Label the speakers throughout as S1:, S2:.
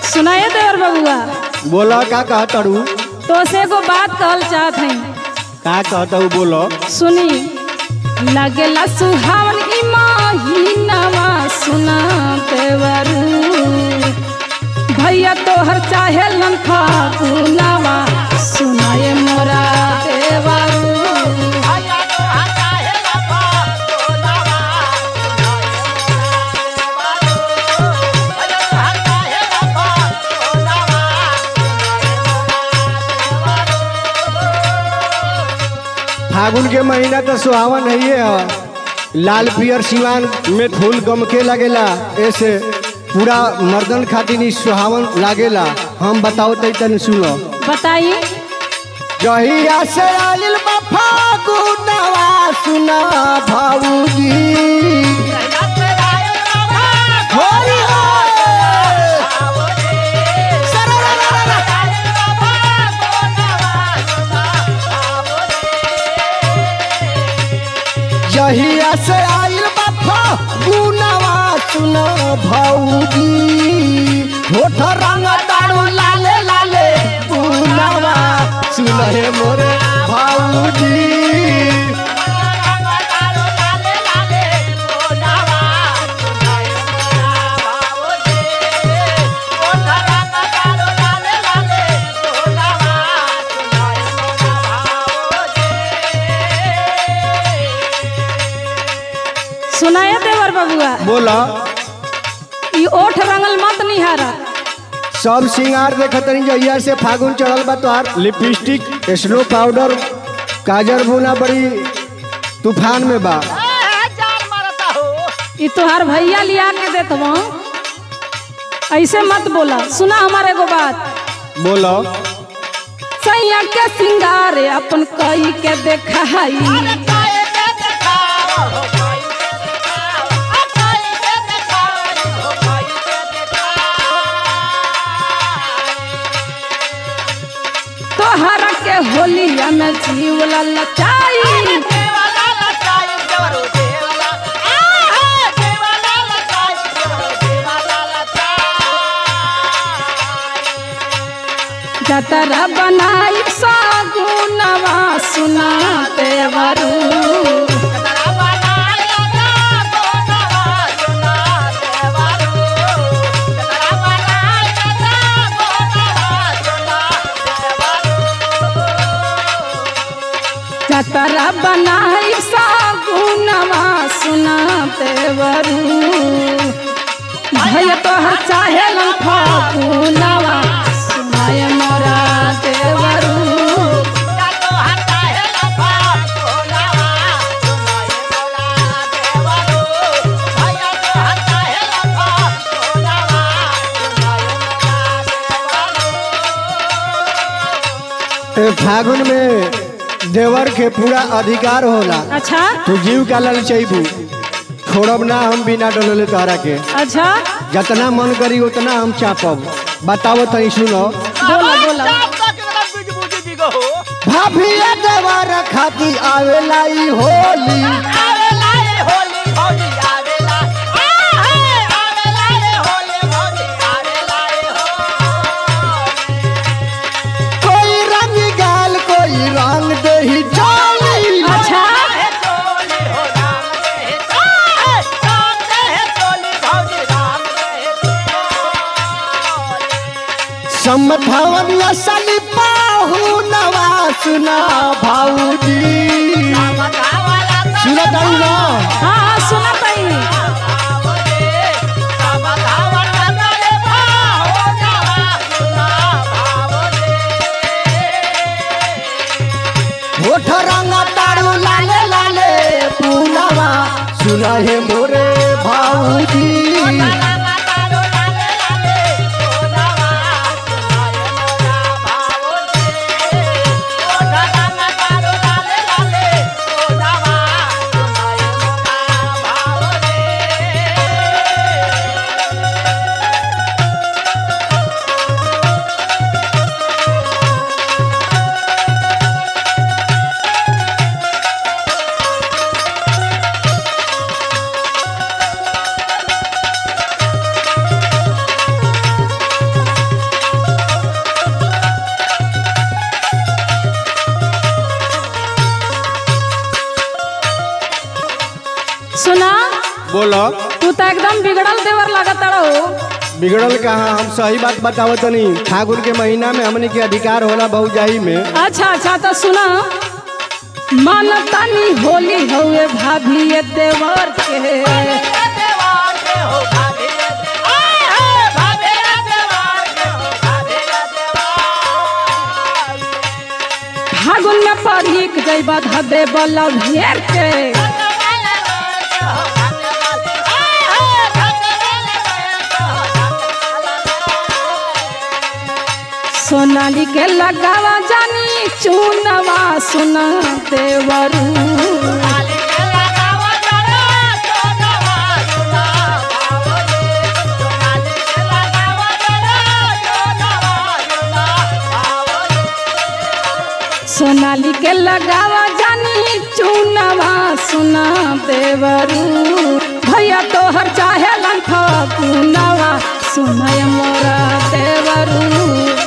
S1: सुनाए देवर बबुआ।
S2: बोला का कहतड़ू?
S1: तो से को बात कहल चाहत है।
S2: का कहतू बोलो।
S1: सुनी लगेला सुहावन ई महीनावा सुना देवरू भैया तोहर चाहे लन फागुनावा सुनाए मोरा देवरू।
S2: फागुन के महीना तो सुहावन है। लाल पियर सिवान में फूल गमके लगेला, ऐसे पूरा मर्दन खातिर सुहावन लागेला। हम बताओ तन सुनो।
S1: बताइए।
S2: जहिया से आइल बा फागुनवा सुना भाऊजी जहिया से आइल बा फागुनवा सुना भाऊजी होठ रंग दारू लाले लाले गुनवा सुना हे मोरे भाऊजी।
S1: सुनाए देवर बबुआ।
S2: बोला।
S1: ई ओठ रंगल मत निहारा।
S2: सब सिंगार देखतनी जहिया से फागुन चढ़ल बा तोहार लिपस्टिक स्नो पाउडर काजर बुना बड़ी तूफान में बा।
S1: ई तोहार भैया लिया के देत बा। ऐसे मत बोला। सुना हमारे एगो बात।
S2: बोलो।
S1: सैया के सिंगार अपन कई के देखाई तोहर के होलिया में जीव ललचाई जतरा बनाई सागुनवा सुना देवरू जतरा बनाई सागुनवा सुना देवरू भैया तोहर चाहे लन फागुनवा सुनाए मोरा देवरू।
S2: फागुन में देवर के पूरा अधिकार होला।
S1: अच्छा।
S2: तू जीव का ललचैबू छोड़ब ना हम बिना डोले तोहरा के।
S1: अच्छा।
S2: जितना मन करी उतना हम चापब। बताओ तनी सुनो।
S1: बोला बोला।
S2: भाभिया देवर खाती आवेला ई होली कोई रंग गाल कोई रंग दही चोली।
S1: अच्छा।
S2: समभावन असली पाहुनवा सुना भाऊजी। सुना ताऊ ना।
S1: हाँ सुना पाई।
S2: होठ रंग तारू लाले लाले पुनवा सुना हे मोरे भाऊजी। बोलो।
S1: तू तो एकदम बिगड़ल देवर लगत रहो।
S2: बिगड़ल कहाँ, हम सही बात बतावत नहीं। फागुन के महीना में हमने के अधिकार होला भौजाई में।
S1: अच्छा अच्छा तो सुना, मानतानी होली हवे भाभी ये देवर के। फागुन में पढ़िक जइबा धबे बला घेर के। सोनाली के लगावा जानी चूनवा सुना देवरू। सोनाली के लगावा जानी चूनवा सुना देवरू। भैया तोहर चाहे लंठा पूनवा सुनय मोरा देवरू।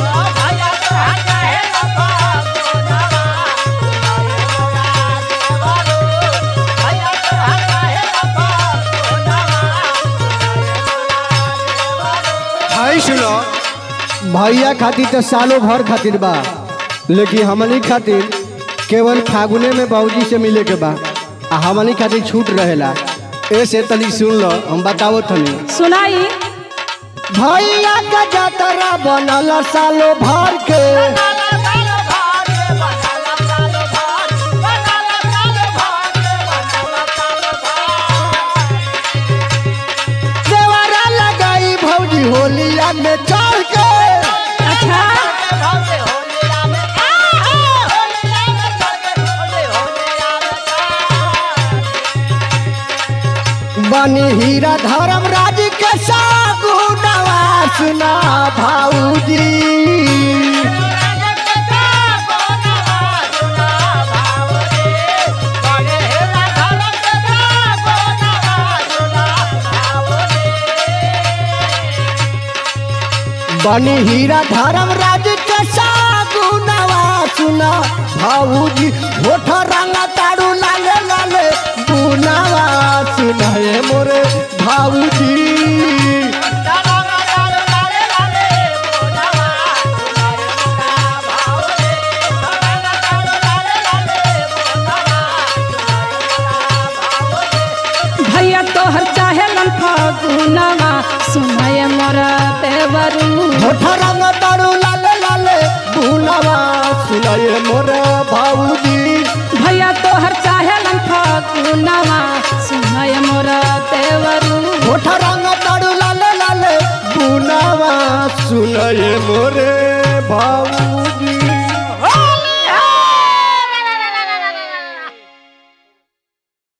S2: सुनो, भैया खातिर तो सालों भर खातिर बा, लेकिन हमनी खातिर केवल फागुने में बाबूजी से मिले के बा। हमनी खातिर छूट रहेला। ऐसे तनी सुन लो, हम बताओ तनी।
S1: सुनाई।
S2: भैया का जातरा बनल सालों भर के। देवरा लगाई भौजी होलिया में चढ़ के।
S1: अच्छा
S2: बनी हीरा धर्म राज के सागुनवा सुना भाऊजी। बनी हीरा धर्म राज के सागुनवा सुना भाऊजी। होठ रंग तारू लाले लाले बुनावा सुनाए मोरे भाऊजी।
S1: भैया तोहर चाहे लंठा पूनवा सुनय मोरा देवरू।
S2: होठ रंग तारू लाले लाले बुनावा सुनाए मोरे भाऊजी।
S1: भैया तोहर चाहे लंठा पूनवा सुनय मोरा देवरू।
S2: होठ रंग तारू लाले लाले बुनावा सुनाए मोरे भाऊ।